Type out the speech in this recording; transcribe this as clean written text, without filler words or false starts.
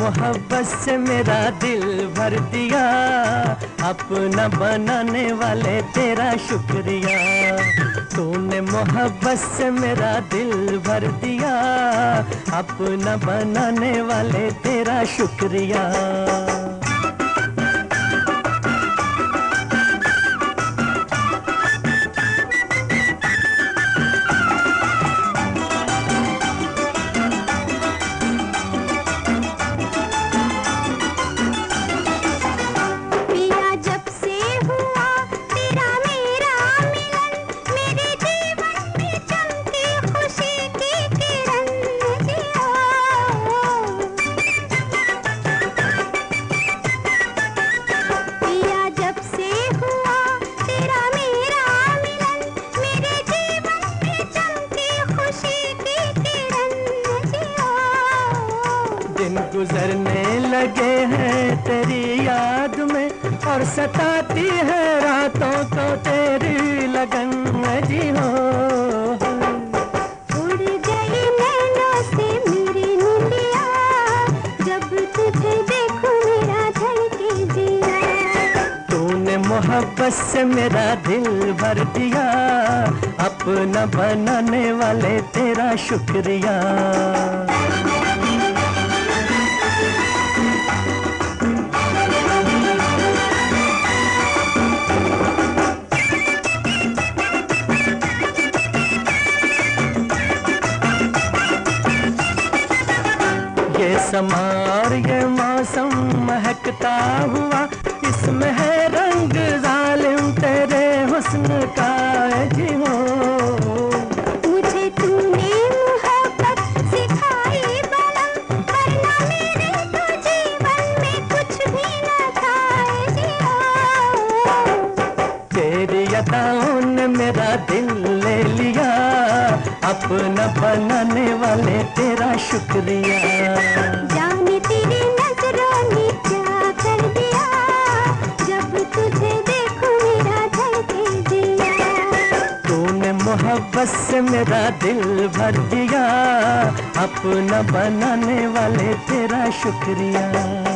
मोहब्बत से मेरा दिल भर दिया, अपना बनाने वाले तेरा शुक्रिया। तूने मोहब्बत से मेरा दिल भर दिया, अपना बनाने वाले तेरा शुक्रिया। गुजरने लगे हैं तेरी याद में, और सताती है रातों को तेरी लगन जी हो। उड़ गई नैनों से मेरी निंदिया, जब तुझे देखूं मेरा धड़के जिया। तूने मोहब्बत से मेरा दिल भर दिया, अपना बनाने वाले तेरा शुक्रिया। ये समा और ये मौसम महकता हुआ, इसमें है रंग जालिम तेरे हुस्न का जी हो। मुझे तूने मोहब्बत सिखाई बलम, वरना मेरे तो जीवन में कुछ भी न था जी हो। तेरी अदाओं ने मेरा दिल ले लिया, अपना बनाने वाले तेरा शुक्रिया। जाने तेरी नजरों ने क्या कर दिया, जब तुझे देखूं मेरा धड़के जिया। तूने मोहब्बत से मेरा दिल भर दिया, अपना बनाने वाले तेरा शुक्रिया।